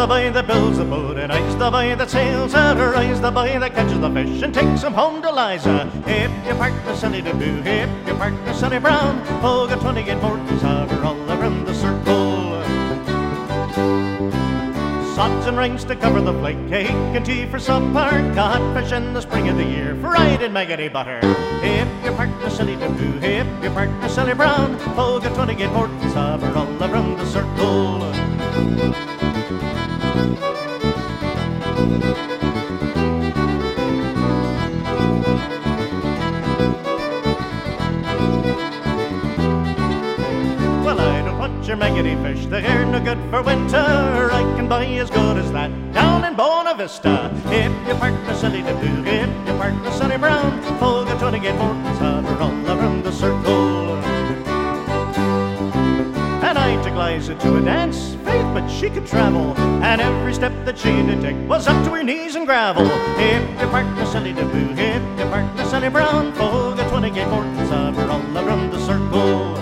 the boy that builds the boat, and I's the boy that sails out, or I's the boy that catches the fish and takes 'em home to Liza. Hip, your partner Sally the Boo, hip, your partner Sally Brown. Oh, got 28 Morton's Harbour all around the circle. Sods and rings to cover the flake, cake and tea for supper. Caught fish in the spring of the year, fried in maggoty butter. Hip, your partner Sally the Boo, hip, your partner Sally Brown. Oh, got 28 Morton's Harbour all around the circle. Well, I don't want your maggoty fish, they're no good for winter. I can buy as good as that down in Bona Vista. Hip, your partner Sally the Boo, hip, your partner Sally Brown. Oh, got 28 Morton's Harbour all around the circle. And I took Liza to a dance, faith, but she could travel, and every step that she did take was up to her knees in gravel. Hip, your partner Sally the Boo, hip, your partner Sally Brown. Oh, got 28 Morton's Harbour all around the circle.